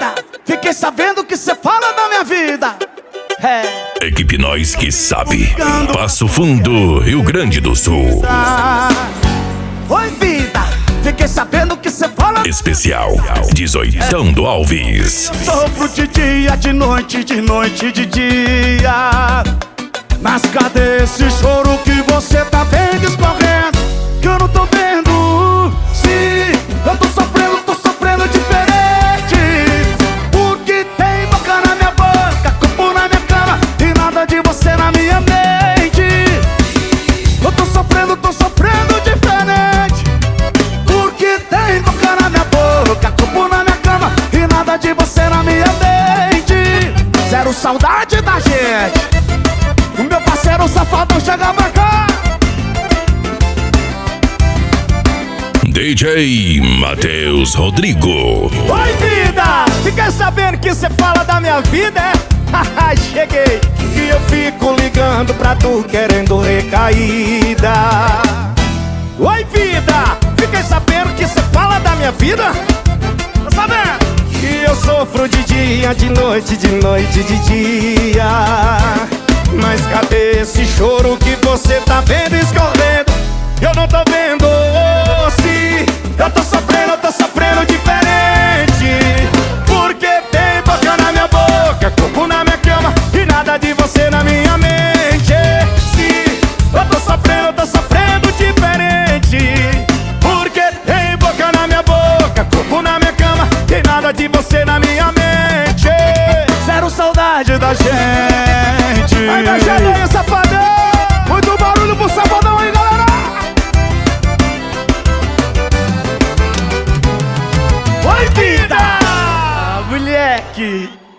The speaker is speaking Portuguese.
vida, fiquei sabendo que cê fala da minha vida. Equipe Nós que Sabe, Passo Fundo, Rio Grande do Sul. Oi vida, fiquei sabendo que cê fala. Especial 18ão do Alves. Sofro de dia, de noite, de noite, de dia. Mas cadê esse choro que você tá vendo escorrendo? Que eu não tô vendo. Sim, eu tô sofrendo diferente. Porque tem boca na minha boca, corpo na minha cama e nada de você na minha mente. Eu tô sofrendo diferente. Porque tem boca na minha boca, corpo na minha cama e nada de você na minha mente. Zero saudade da gente. O meu parceiro safadão chega pra cá. DJ Matheus Rodrigo. Oi vida, fiquei sabendo que cê fala da minha vida, é? Cheguei, e eu fico ligando pra tu querendo recaída. Oi vida, fiquei sabendo que cê fala da minha vida. Tá sabendo? Que eu sofro de dia, de noite, de noite, de dia. Mas cadê esse choro que você tá vendo escorrendo? Eu não tô vendo. Se eu tô sofrendo diferente. Porque tem boca na minha boca, corpo na minha cama e nada de você na minha mente. Se eu tô sofrendo diferente. Porque tem boca na minha boca, corpo na minha cama e nada de você na minha mente. Zero saudade da gente. Aí da aí, safadão. Muito barulho pro safadão aí, galera. Oi vida, moleque.